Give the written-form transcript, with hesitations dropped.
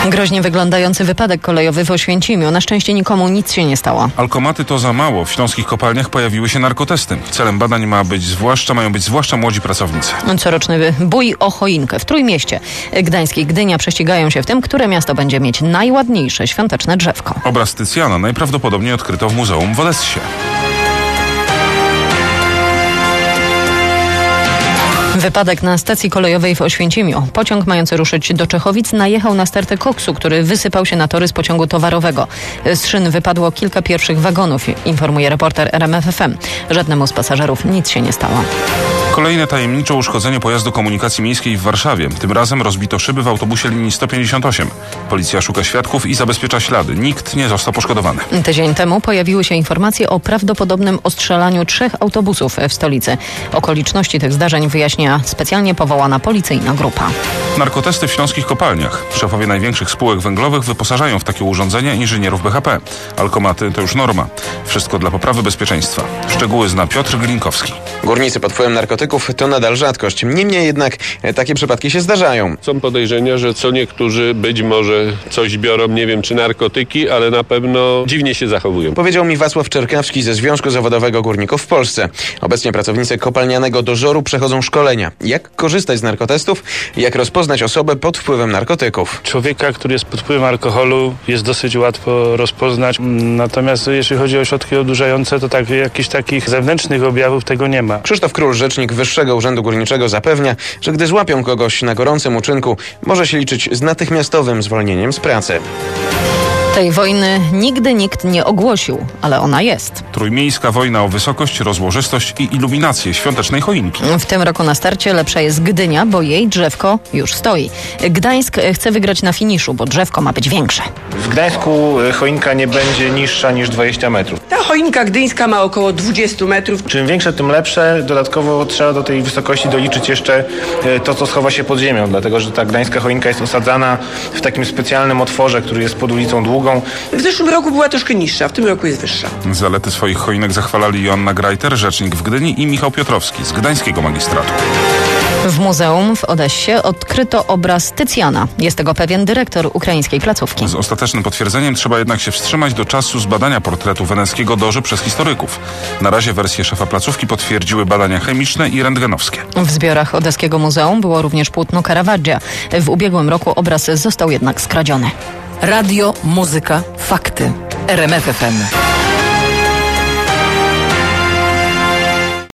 Groźnie wyglądający wypadek kolejowy w Oświęcimiu. Na szczęście nikomu nic się nie stało. Alkomaty to za mało. W śląskich kopalniach pojawiły się narkotesty. Celem badań mają być zwłaszcza młodzi pracownicy. Coroczny bój o choinkę w Trójmieście. Gdańsk i Gdynia prześcigają się w tym, które miasto będzie mieć najładniejsze świąteczne drzewko. Obraz Tycjana najprawdopodobniej odkryto w muzeum w Odessie. Wypadek na stacji kolejowej w Oświęcimiu. Pociąg mający ruszyć do Czechowic najechał na stertę koksu, który wysypał się na tory z pociągu towarowego. Z szyn wypadło kilka pierwszych wagonów, informuje reporter RMF FM. Żadnemu z pasażerów nic się nie stało. Kolejne tajemnicze uszkodzenie pojazdu komunikacji miejskiej w Warszawie. Tym razem rozbito szyby w autobusie linii 158. Policja szuka świadków i zabezpiecza ślady. Nikt nie został poszkodowany. Tydzień temu pojawiły się informacje o prawdopodobnym ostrzelaniu 3 autobusów w stolicy. Okoliczności tych zdarzeń wyjaśnia specjalnie powołana policyjna grupa. Narkotesty w śląskich kopalniach. Szefowie największych spółek węglowych wyposażają w takie urządzenia inżynierów BHP. Alkomaty to już norma. Wszystko dla poprawy bezpieczeństwa. Szczegóły zna Piotr Glinkowski. Górnicy pod wpływem narkotyków to nadal rzadkość. Niemniej jednak takie przypadki się zdarzają. Są podejrzenia, że co niektórzy być może coś biorą, nie wiem czy narkotyki, ale na pewno dziwnie się zachowują. Powiedział mi Wacław Czerkawski ze Związku Zawodowego Górników w Polsce. Obecnie pracownicy kopalnianego dozoru przechodzą szkolenia. Jak korzystać z narkotestów? Jak rozpoznać osobę pod wpływem narkotyków? Człowieka, który jest pod wpływem alkoholu, jest dosyć łatwo rozpoznać. Natomiast jeśli chodzi o środki odurzające, to tak jakichś takich zewnętrznych objawów tego nie ma. Krzysztof Król, rzecznik Wyższego Urzędu Górniczego, zapewnia, że gdy złapią kogoś na gorącym uczynku, może się liczyć z natychmiastowym zwolnieniem z pracy. Tej wojny nigdy nikt nie ogłosił, ale ona jest. Trójmiejska wojna o wysokość, rozłożystość i iluminację świątecznej choinki. W tym roku na starcie lepsza jest Gdynia, bo jej drzewko już stoi. Gdańsk chce wygrać na finiszu, bo drzewko ma być większe. W Gdańsku choinka nie będzie niższa niż 20 metrów. Ta choinka gdyńska ma około 20 metrów. Czym większe, tym lepsze. Dodatkowo trzeba do tej wysokości doliczyć jeszcze to, co schowa się pod ziemią, dlatego że ta gdańska choinka jest osadzana w takim specjalnym otworze, który jest pod ulicą Długą. W zeszłym roku była troszkę niższa, w tym roku jest wyższa. Zalety swoich choinek zachwalali Joanna Grajter, rzecznik w Gdyni, i Michał Piotrowski z Gdańskiego Magistratu. W muzeum w Odessie odkryto obraz Tycjana. Jest tego pewien dyrektor ukraińskiej placówki. Z ostatecznym potwierdzeniem trzeba jednak się wstrzymać do czasu zbadania portretu weneckiego Doży przez historyków. Na razie wersję szefa placówki potwierdziły badania chemiczne i rentgenowskie. W zbiorach Odeskiego Muzeum było również płótno Caravaggia. W ubiegłym roku obraz został jednak skradziony. Radio, muzyka, fakty. RMF FM.